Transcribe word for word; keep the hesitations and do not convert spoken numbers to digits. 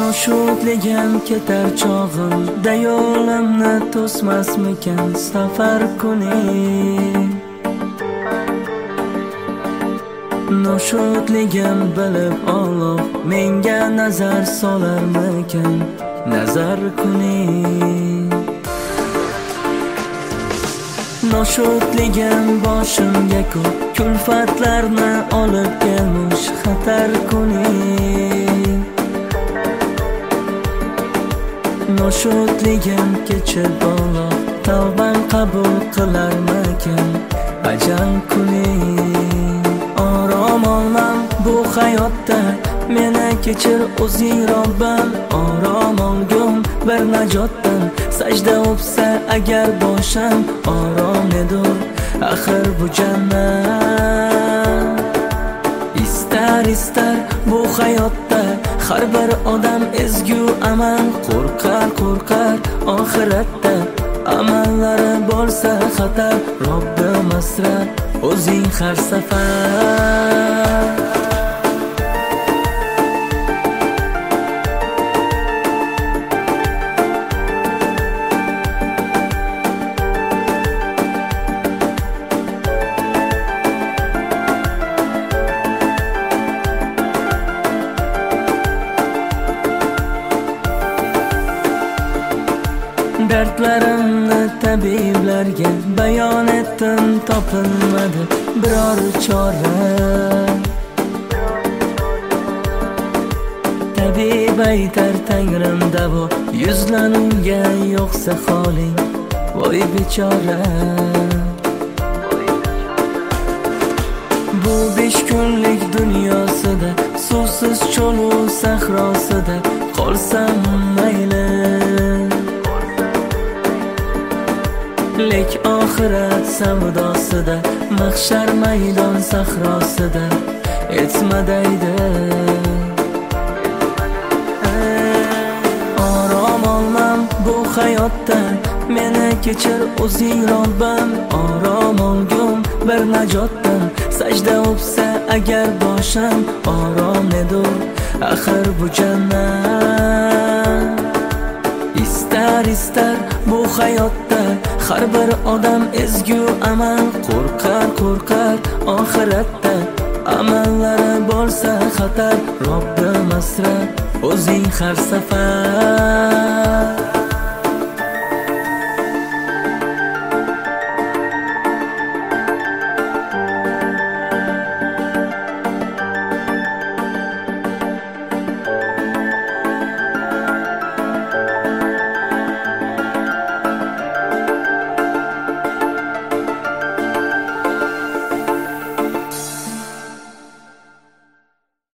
Noshudligim ketar chog'imda yo'limni to'smasmikan safar kuni. Noshudligim bilib Alloh menga nazar solarmikan nazar kuni. Noshudligim boshimga ko'p kulfatlarni olib kelmish xatar kuni. Noshudligim kechib Alloh tavbam qabul qilarmikan ajal kuni. Orom olmam bu hayotda, meni kechir o'zing Robbim. Orom olgum bir najotdan, sajda o'psa agar boshim orom nedir axir bu jannat. Istar istar bu hayotda har bir odam ezgu amal qo'rqar qo'rqar oxiratda amallari bo'lsa xatar. Robbim asra o'zing har safar. Dardlarimni tabiblarga bayon etdim, topilmadi biror chora. Tabib aytar Tangrim davo, yuzlanunga yo'qsa holing voy bechora. Bu besh kunlik dunyosida suvsiz cho'lu sahrosida qolsam mayli. Lek oxirat savdosida mahshar maydon sahrosida etmadaydi. Orom olmam bu hayotda, meni kechir o'zing Robbim. Orom olgum bir najotdan, sajda o'psa agar boshim orom nedir axir bu jannat. Istar istar bu hayotda har bir odam ezgu amal qo'rqar qo'rqar oxiratda amallari bo'lsa xatar. Robbim asra o'zing har safar.